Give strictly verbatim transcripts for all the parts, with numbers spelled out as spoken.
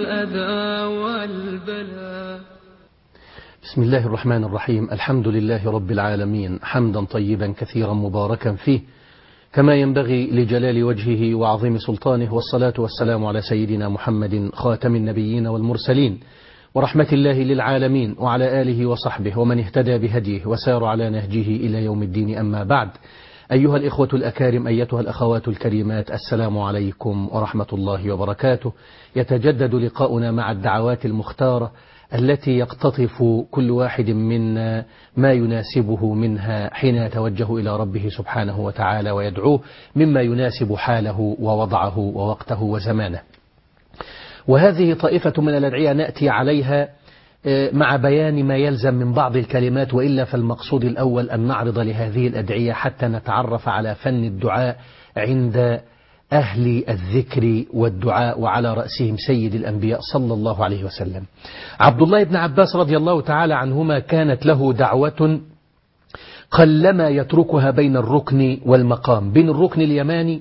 الأذى والبلاء. بسم الله الرحمن الرحيم. الحمد لله رب العالمين، حمدا طيبا كثيرا مباركا فيه كما ينبغي لجلال وجهه وعظيم سلطانه، والصلاة والسلام على سيدنا محمد خاتم النبيين والمرسلين ورحمة الله للعالمين، وعلى آله وصحبه ومن اهتدى بهديه وسار على نهجه إلى يوم الدين. أما بعد، أيها الإخوة الأكارم، أيتها الأخوات الكريمات، السلام عليكم ورحمة الله وبركاته. يتجدد لقاؤنا مع الدعوات المختارة التي يقتطف كل واحد منا ما يناسبه منها حين يتوجه إلى ربه سبحانه وتعالى ويدعوه مما يناسب حاله ووضعه ووقته وزمانه. وهذه طائفة من الأدعية نأتي عليها مع بيان ما يلزم من بعض الكلمات، وإلا فالمقصود الأول أن نعرض لهذه الأدعية حتى نتعرف على فن الدعاء عند أهل الذكر والدعاء، وعلى رأسهم سيد الأنبياء صلى الله عليه وسلم. عبد الله بن عباس رضي الله تعالى عنهما كانت له دعوة قلما يتركها بين الركن والمقام، بين الركن اليماني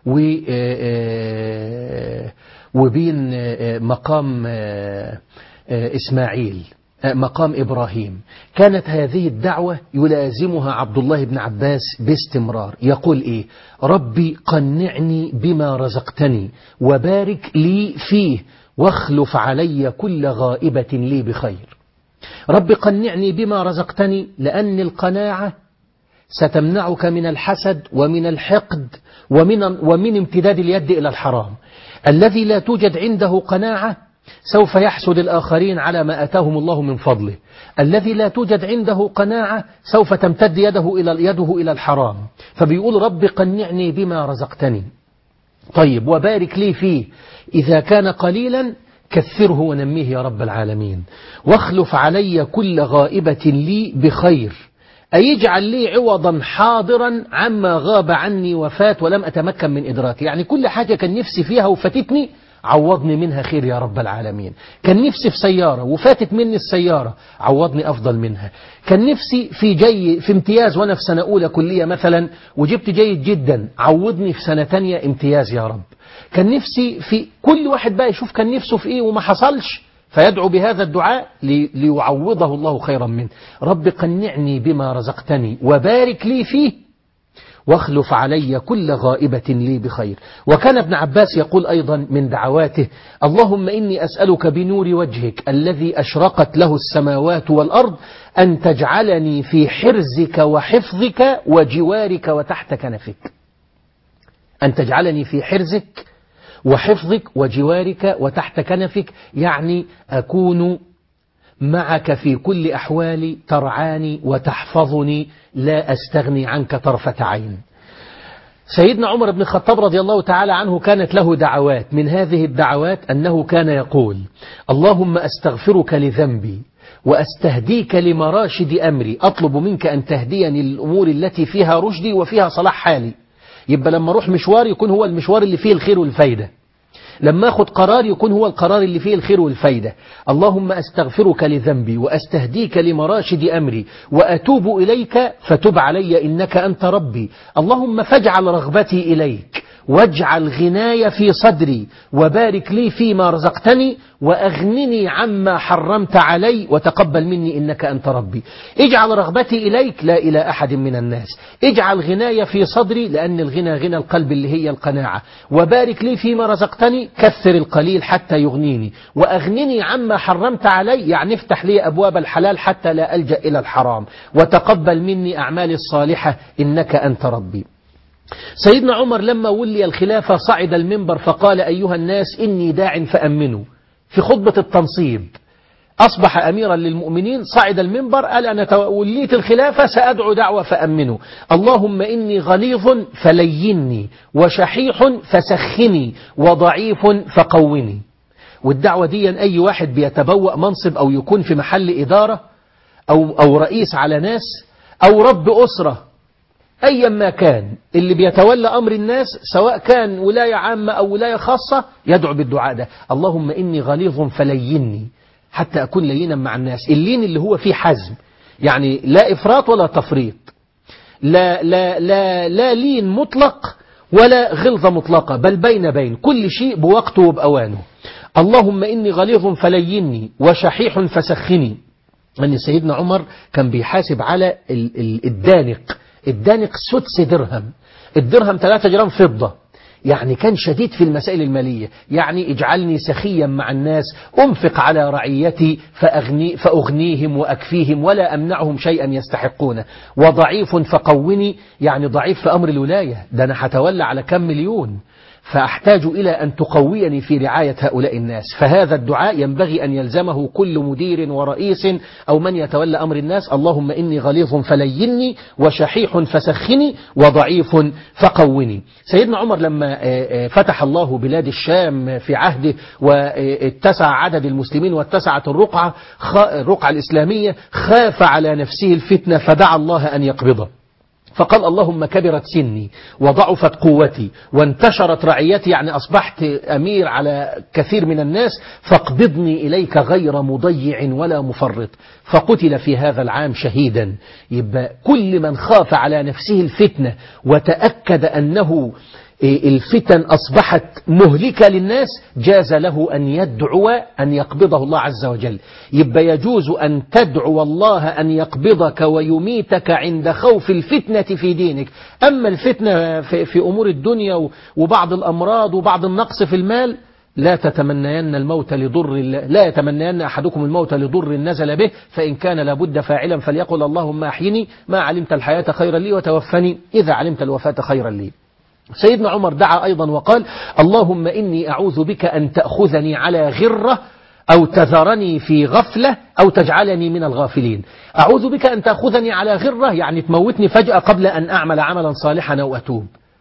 وبين مقام إسماعيل، مقام إبراهيم. كانت هذه الدعوة يلازمها عبد الله بن عباس باستمرار، يقول إيه؟ ربي قنعني بما رزقتني وبارك لي فيه واخلف علي كل غائبة لي بخير. ربي قنعني بما رزقتني، لأن القناعة ستمنعك من الحسد ومن الحقد ومن, ومن امتداد اليد إلى الحرام. الذي لا توجد عنده قناعة سوف يحسد الآخرين على ما أتاهم الله من فضله. الذي لا توجد عنده قناعة سوف تمتد يده إلى يده إلى الحرام. فبيقول رب قنعني بما رزقتني، طيب وبارك لي فيه، إذا كان قليلا كثره ونميه يا رب العالمين، واخلف علي كل غائبة لي بخير، أي اجعل لي عوضا حاضرا عما غاب عني وفات ولم أتمكن من إدراكه. يعني كل حاجة كان نفسي فيها وفتتني عوضني منها خير يا رب العالمين. كان نفسي في سيارة وفاتت مني السيارة، عوضني أفضل منها. كان نفسي في جي في امتياز وأنا في سنة أولى كلية مثلا وجبت جيد جدا، عوضني في سنة تانية امتياز يا رب. كان نفسي في كل واحد بقى يشوف كان نفسه في إيه وما حصلش، فيدعو بهذا الدعاء ليعوضه الله خيرا منه. رب قنعني بما رزقتني وبارك لي فيه واخلف علي كل غائبة لي بخير. وكان ابن عباس يقول أيضا من دعواته: اللهم إني أسألك بنور وجهك الذي أشرقت له السماوات والأرض أن تجعلني في حرزك وحفظك وجوارك وتحت كنفك. أن تجعلني في حرزك وحفظك وجوارك وتحت كنفك، يعني أكون معك في كل أحوالي، ترعاني وتحفظني، لا أستغني عنك طرفة عين. سيدنا عمر بن الخطاب رضي الله تعالى عنه كانت له دعوات، من هذه الدعوات أنه كان يقول: اللهم أستغفرك لذنبي وأستهديك لمراشد أمري، أطلب منك أن تهديني للأمور التي فيها رشدي وفيها صلاح حالي. يبقى لما أروح مشوار يكون هو المشوار اللي فيه الخير والفايدة، لما أخذ قرار يكون هو القرار اللي فيه الخير والفايدة. اللهم أستغفرك لذنبي وأستهديك لمراشد أمري وأتوب إليك فتب علي إنك أنت ربي. اللهم فاجعل رغبتي إليك واجعل غناي في صدري وبارك لي فيما رزقتني وأغنني عما حرمت علي وتقبل مني إنك أنت ربي. اجعل رغبتي إليك لا إلى أحد من الناس، اجعل غناي في صدري لأن الغنى غنى القلب اللي هي القناعة، وبارك لي فيما رزقتني كثر القليل حتى يغنيني، وأغنني عما حرمت علي يعني افتح لي أبواب الحلال حتى لا ألجأ إلى الحرام، وتقبل مني أعمالي الصالحة إنك أنت ربي. سيدنا عمر لما ولي الخلافة صعد المنبر فقال: أيها الناس إني داع فأمنوا. في خطبة التنصيب أصبح أميرا للمؤمنين، صعد المنبر قال: أنا وليت الخلافة سأدعو دعوة فأمنوا. اللهم إني غليظ فليني وشحيح فسخني وضعيف فقوني. والدعوة دي أي واحد بيتبوأ منصب أو يكون في محل إدارة أو, أو رئيس على ناس أو رب أسرة أيا ما كان، اللي بيتولى أمر الناس سواء كان ولاية عامة أو ولاية خاصة يدعو بالدعاء ده: اللهم إني غليظ فليني، حتى أكون لينا مع الناس. اللين اللي هو فيه حزم، يعني لا إفراط ولا تفريط، لا, لا, لا, لا لين مطلق ولا غلظة مطلقة، بل بين بين كل شيء بوقته وبأوانه. اللهم إني غليظ فليني وشحيح فسخني. أن سيدنا عمر كان بيحاسب على الدانق. الدانق سدس درهم، الدرهم ثلاثة جرام فضة، يعني كان شديد في المسائل المالية. يعني اجعلني سخيا مع الناس، أنفق على رعيتي فأغني فأغنيهم وأكفيهم ولا أمنعهم شيئا يستحقونه. وضعيف فقوني، يعني ضعيف في أمر الولاية، ده أنا هتولى على كم مليون، فأحتاج إلى أن تقويني في رعاية هؤلاء الناس. فهذا الدعاء ينبغي أن يلزمه كل مدير ورئيس أو من يتولى أمر الناس. اللهم إني غليظ فليني وشحيح فسخني وضعيف فقوني. سيدنا عمر لما فتح الله بلاد الشام في عهده واتسع عدد المسلمين واتسعت الرقعة الرقعة الإسلامية، خاف على نفسه الفتنة فدعا الله أن يقبضه، فقال اللهم كبرت سني وضعفت قوتي وانتشرت رعيتي، يعني أصبحت أمير على كثير من الناس، فاقبضني إليك غير مضيع ولا مفرط. فقتل في هذا العام شهيدا. يبقى كل من خاف على نفسه الفتنة وتأكد أنه الفتن أصبحت مهلكة للناس، جاز له أن يدعو أن يقبضه الله عز وجل. يبقى يجوز أن تدعو الله أن يقبضك ويميتك عند خوف الفتنة في دينك. أما الفتنة في أمور الدنيا وبعض الأمراض وبعض النقص في المال، لا تتمنين الموت لضر لا يتمنين أحدكم الموت لضر نزل به، فإن كان لابد فاعلا فليقل اللهم أحيني ما علمت الحياة خيرا لي وتوفني إذا علمت الوفاة خيرا لي. سيدنا عمر دعا أيضا وقال اللهم إني أعوذ بك أن تأخذني على غرة أو تذرني في غفلة أو تجعلني من الغافلين. أعوذ بك أن تأخذني على غرة، يعني تموتني فجأة قبل أن أعمل عملا صالحا أو أتوب،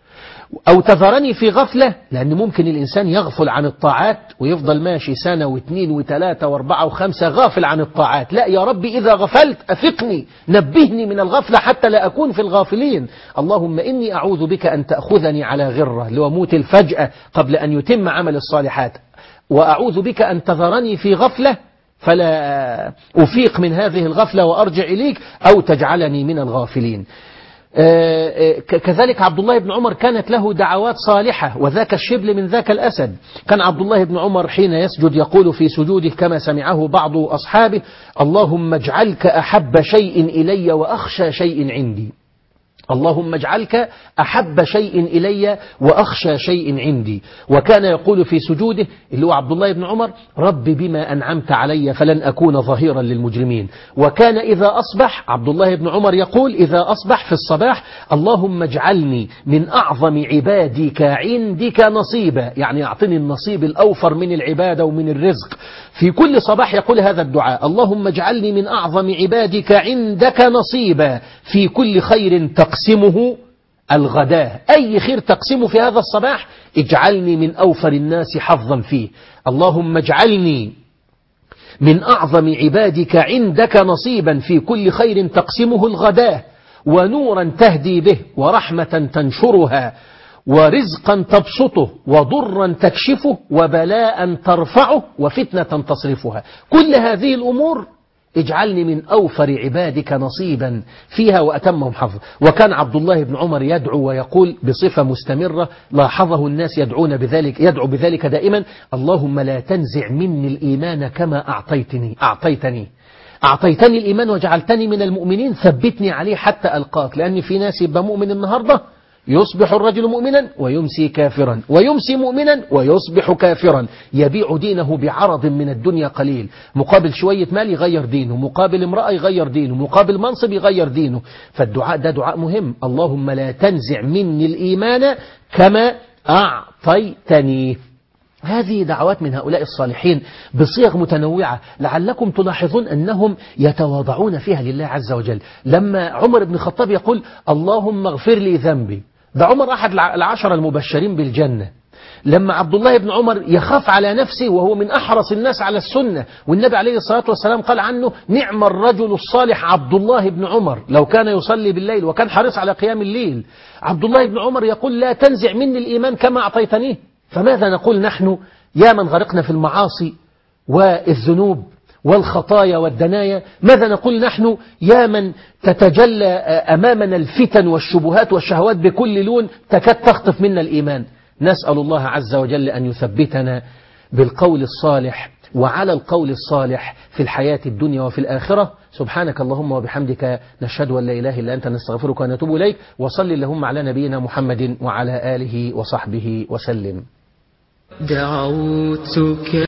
أو تذرني في غفلة، لأن ممكن الإنسان يغفل عن الطاعات ويفضل ماشي سنة واثنين وثلاثة واربعة وخمسة غافل عن الطاعات. لا يا ربي إذا غفلت أفقني، نبهني من الغفلة حتى لا أكون في الغافلين. اللهم إني أعوذ بك أن تأخذني على غرة لأموت الفجأة قبل أن يتم عمل الصالحات، وأعوذ بك أن تذرني في غفلة فلا أفيق من هذه الغفلة وأرجع إليك، أو تجعلني من الغافلين. كذلك عبد الله بن عمر كانت له دعوات صالحة، وذاك الشبل من ذاك الأسد. كان عبد الله بن عمر حين يسجد يقول في سجوده كما سمعه بعض أصحابه اللهم اجعلك أحب شيء إلي وأخشى شيء عندي. اللهم اجعلك أحب شيء إلي وأخشى شيء عندي. وكان يقول في سجوده اللي هو عبد الله بن عمر رب بما أنعمت علي فلن أكون ظهيرا للمجرمين. وكان إذا أصبح عبد الله بن عمر يقول إذا أصبح في الصباح اللهم اجعلني من أعظم عبادك عندك نصيبا، يعني أعطني النصيب الأوفر من العبادة ومن الرزق. في كل صباح يقول هذا الدعاء اللهم اجعلني من أعظم عبادك عندك نصيبا في كل خير تقسمه الغداء. أي خير تقسمه في هذا الصباح اجعلني من أوفر الناس حظا فيه. اللهم اجعلني من أعظم عبادك عندك نصيبا في كل خير تقسمه الغداء، ونورا تهدي به، ورحمة تنشرها، ورزقا تبسطه، وضرا تكشفه، وبلاء ترفعه، وفتنة تصرفها. كل هذه الأمور اجعلني من أوفر عبادك نصيبا فيها وأتمهم حظا. وكان عبد الله بن عمر يدعو ويقول بصفة مستمرة لاحظه الناس يدعون بذلك يدعو بذلك دائما اللهم لا تنزع مني الإيمان كما أعطيتني أعطيتني أعطيتني الإيمان وجعلتني من المؤمنين، ثبتني عليه حتى ألقاك. لأن في ناس يبقى مؤمن النهاردة يصبح الرجل مؤمنا ويمسي كافرا، ويمسي مؤمنا ويصبح كافرا، يبيع دينه بعرض من الدنيا قليل، مقابل شوية مال يغير دينه، مقابل امرأة يغير دينه، مقابل منصب يغير دينه. فالدعاء ده دعاء مهم. اللهم لا تنزع مني الإيمان كما أعطيتني. هذه دعوات من هؤلاء الصالحين بصيغ متنوعة، لعلكم تلاحظون أنهم يتواضعون فيها لله عز وجل. لما عمر بن الخطاب يقول اللهم اغفر لي ذنبي، ده عمر أحد العشرة المبشرين بالجنة. لما عبد الله بن عمر يخاف على نفسه وهو من أحرص الناس على السنة، والنبي عليه الصلاة والسلام قال عنه نعم الرجل الصالح عبد الله بن عمر لو كان يصلي بالليل وكان حريص على قيام الليل. عبد الله بن عمر يقول لا تنزع مني الإيمان كما أعطيتنيه. فماذا نقول نحن يا من غرقنا في المعاصي والذنوب والخطايا والدنايا؟ ماذا نقول نحن يا من تتجلى أمامنا الفتن والشبهات والشهوات بكل لون تكاد تخطف منا الإيمان؟ نسأل الله عز وجل أن يثبتنا بالقول الصالح وعلى القول الصالح في الحياة الدنيا وفي الآخرة. سبحانك اللهم وبحمدك، نشهد أن لا إله إلا أنت، نستغفرك ونتوب إليك. وصل اللهم على نبينا محمد وعلى آله وصحبه وسلم. دعوتك